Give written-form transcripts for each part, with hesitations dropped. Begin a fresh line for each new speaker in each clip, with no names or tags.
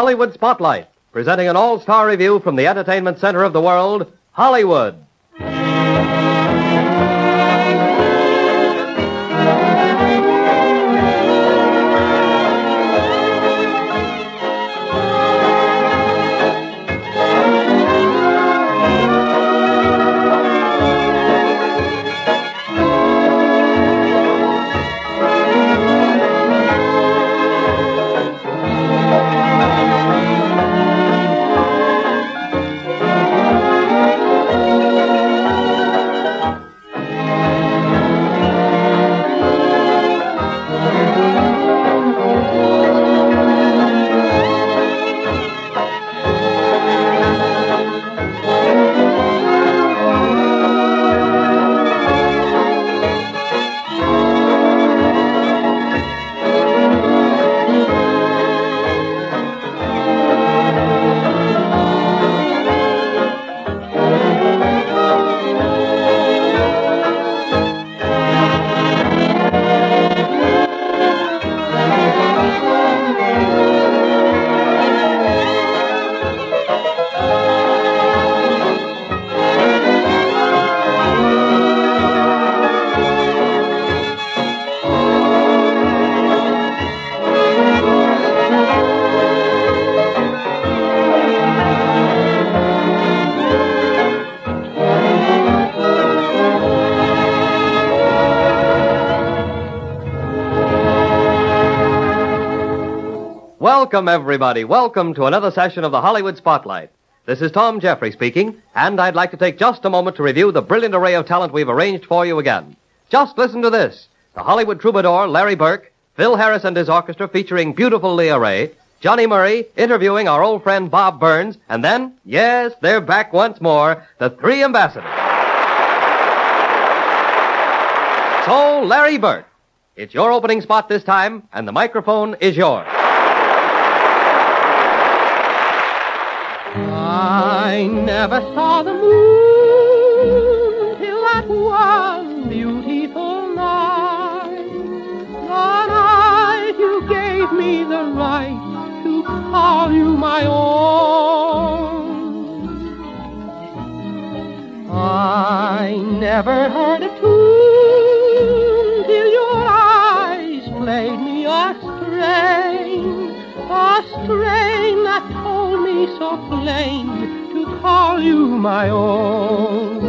Hollywood Spotlight, presenting an all-star review from the entertainment center of the world, Hollywood. Welcome, everybody. Welcome to another session of the Hollywood Spotlight. This is Tom Jeffrey speaking, and I'd like to take just a moment to review the brilliant array of talent we've arranged for you again. Just listen to this. The Hollywood troubadour, Larry Burke, Phil Harris and his orchestra featuring beautiful Leah Ray, Johnny Murray interviewing our old friend Bob Burns, and then, yes, they're back once more, the three ambassadors. So, Larry Burke, it's your opening spot this time, and the microphone is yours.
I never saw the moon till that one beautiful night. The night you gave me the right to call you my own. I never heard a tune till your eyes played me a strain that told me so plain to call you my own.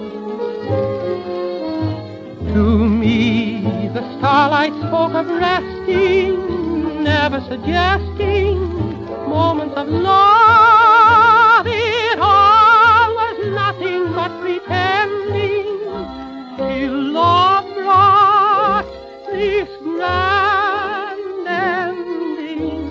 To me, the starlight spoke of resting, never suggesting moments of love. It all was nothing but pretending till love brought this grand ending.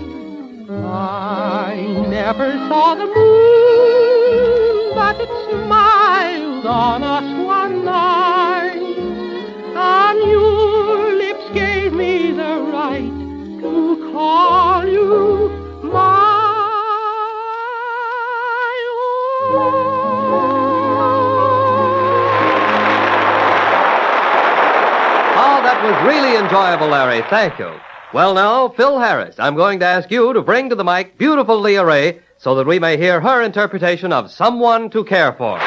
I never saw the moon, but it smiled on us one night, and your lips gave me the right to call you my own.
Oh, that was really enjoyable, Larry. Thank you. Well, now, Phil Harris, I'm going to ask you to bring to the mic beautiful Leah Ray so that we may hear her interpretation of Someone to Care For.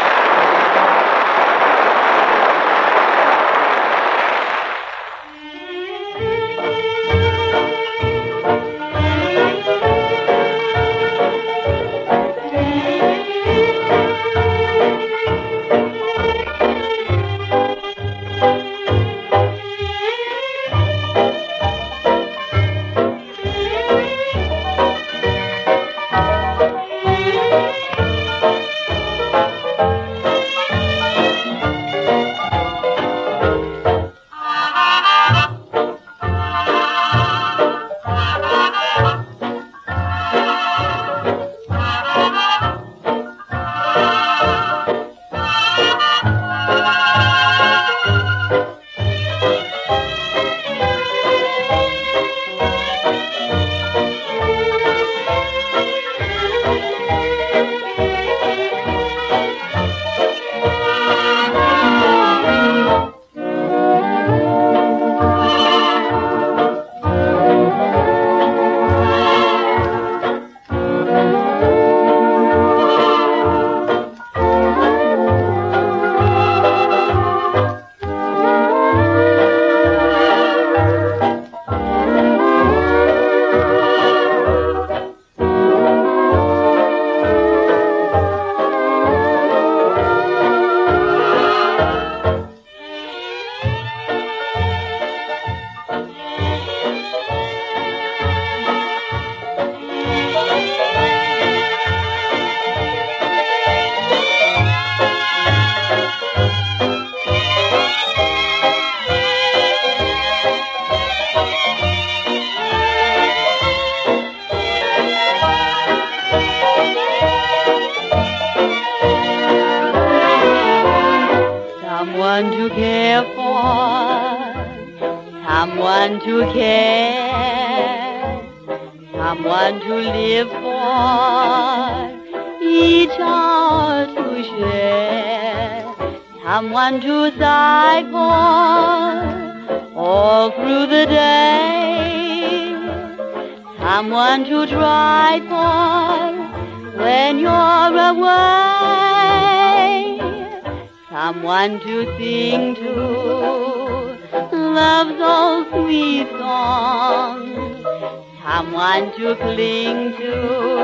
someone to care for, someone to care, someone to live for, each hour to share, someone to sigh for all through the day, someone to try for when you're away, someone to sing to love's old sweet song, someone to cling to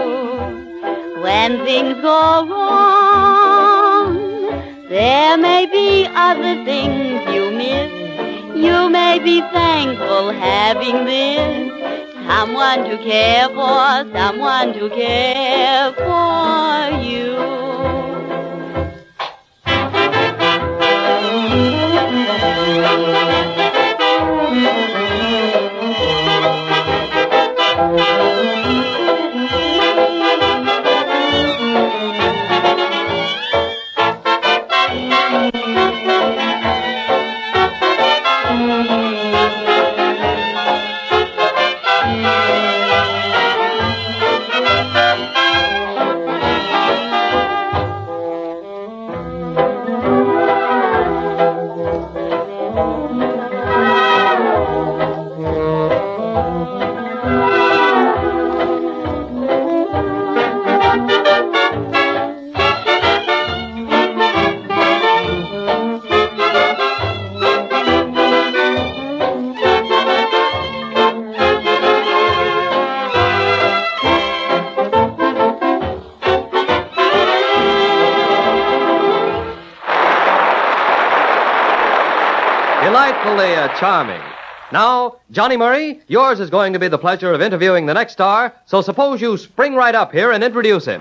when things go wrong. There may be other things you miss. You may be thankful having this. Someone to care for, someone to care for you.
Delightfully charming. Now, Johnny Murray, yours is going to be the pleasure of interviewing the next star, so suppose you spring right up here and introduce him.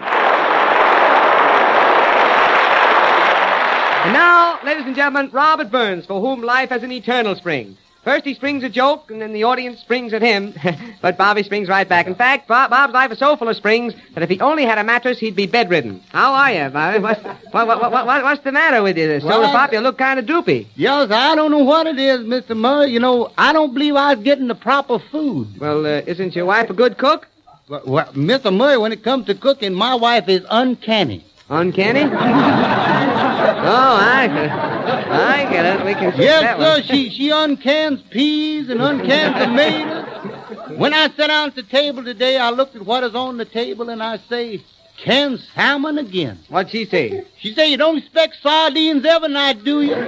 And now, ladies and gentlemen, Robert Burns, for whom life has an eternal spring. First he springs a joke, and then the audience springs at him. But Bobby springs right back. In fact, Bob's life is so full of springs that if he only had a mattress, he'd be bedridden. How are you, Bobby? What's the matter with you? Soda Pop, you look kind of droopy.
Yes, I don't know what it is, Mr. Murray. You know, I don't believe I was getting the proper food.
Well, isn't your wife a good cook?
Well, Mr. Murray, when it comes to cooking, my wife is uncanny.
Uncanny? I get it. We can
Yes,
that
sir.
one.
She uncans peas and uncans tomatoes. When I sat down at the table today, I looked at what is on the table and I say, canned salmon again.
What'd she say?
She say, you don't expect sardines every night, do you?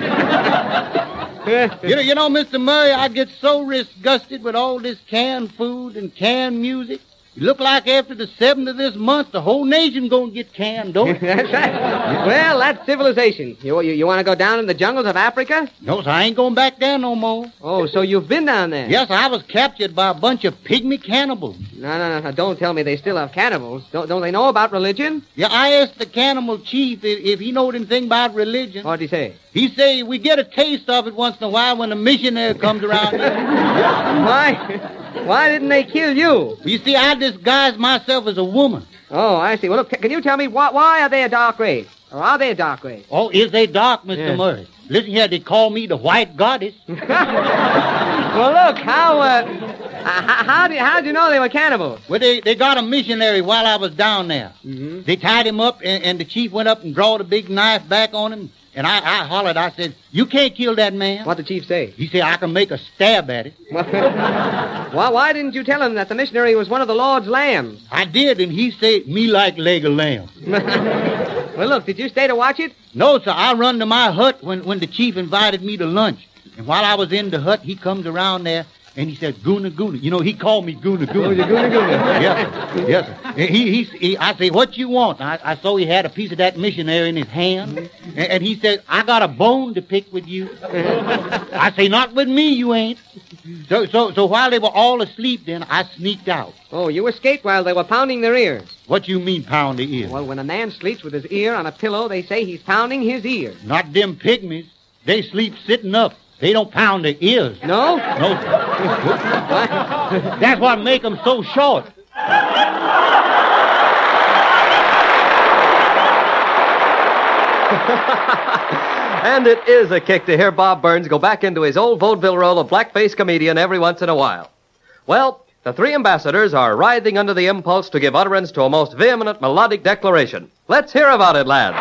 You know, Mr. Murray, I get so disgusted with all this canned food and canned music. It look like after the 7th of this month, the whole nation gonna get canned, don't it?
That's right. Well, that's civilization. You want to go down in the jungles of Africa?
No, sir, I ain't going back there no more.
Oh, so you've been down there?
Yes, I was captured by a bunch of pygmy cannibals.
No. Don't tell me they still have cannibals. Don't they know about religion?
Yeah, I asked the cannibal chief if he knowed anything about religion.
What'd he say?
He say we get a taste of it once in a while when a missionary comes around here.
Why didn't they kill you?
You see, I disguised myself as a woman.
Oh, I see. Well, look, can you tell me why are they a dark race? Or are they a dark race?
Oh, is they dark, Mr.
Yes.
Murray? Listen here, they call me the White Goddess.
Well, look, how'd you know they were cannibals?
Well, they got a missionary while I was down there.
Mm-hmm.
They tied him up, and the chief went up and drawed a big knife back on him. And I hollered, I said, you can't kill that man.
What'd the chief say?
He said, I can make a stab at it.
Well, why didn't you tell him that the missionary was one of the Lord's lambs?
I did, and he said, me like leg of lamb.
Well, look, did you stay to watch it?
No, sir, I run to my hut when the chief invited me to lunch. And while I was in the hut, he comes around there, and he said, Goona, Goona. You know, he called me Goona, Goona.
Oh, you're Goona, Goona.
Yes, sir. I say, what you want? I saw he had a piece of that missionary in his hand. And he said, I got a bone to pick with you. I say, not with me, you ain't. So while they were all asleep then, I sneaked out.
Oh, you escaped while they were pounding their ears.
What you mean, pound the ear?
Well, when a man sleeps with his ear on a pillow, they say he's pounding his ear.
Not them pygmies. They sleep sitting up. They don't pound their ears.
No?
No. That's what make them so short.
And it is a kick to hear Bob Burns go back into his old vaudeville role of blackface comedian every once in a while. Well, the three ambassadors are writhing under the impulse to give utterance to a most vehement melodic declaration. Let's hear about it, lads.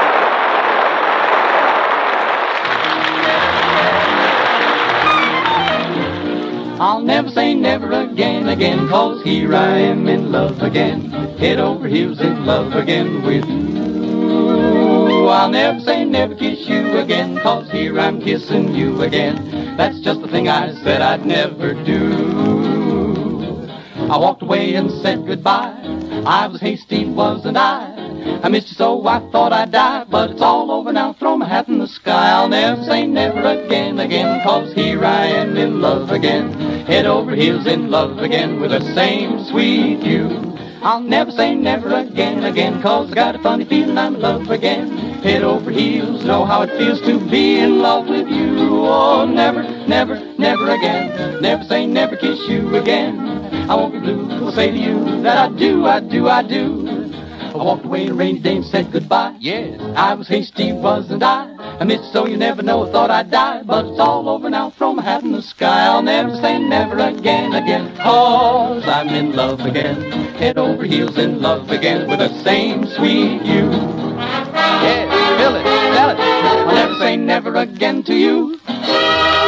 I'll never say never again, 'cause here I am in love again, head over heels in love again with you. I'll never say never kiss you again, 'cause here I'm kissing you again. That's just the thing I said I'd never do. I walked away and said goodbye. I was hasty, wasn't I? I missed you so I thought I'd die, but it's all over now, throw my hat in the sky. I'll never say never again, 'cause here I am in love again, head over heels in love again with the same sweet you. I'll never say never again, 'cause I got a funny feeling I'm in love again, head over heels, know how it feels to be in love with you. Oh, never, never, never again, never say never kiss you again. I won't be blue, I'll say to you that I do, I do, I do. I walked away a rainy day and said goodbye. Yes, I was hasty, wasn't I? I missed you so you never know, I thought I'd die, but it's all over now, throw my hat in the sky. I'll never say never again, 'cause I'm in love again, head over heels in love again with the same sweet you.
Yes, feel it, tell it.
I'll never say never again to you.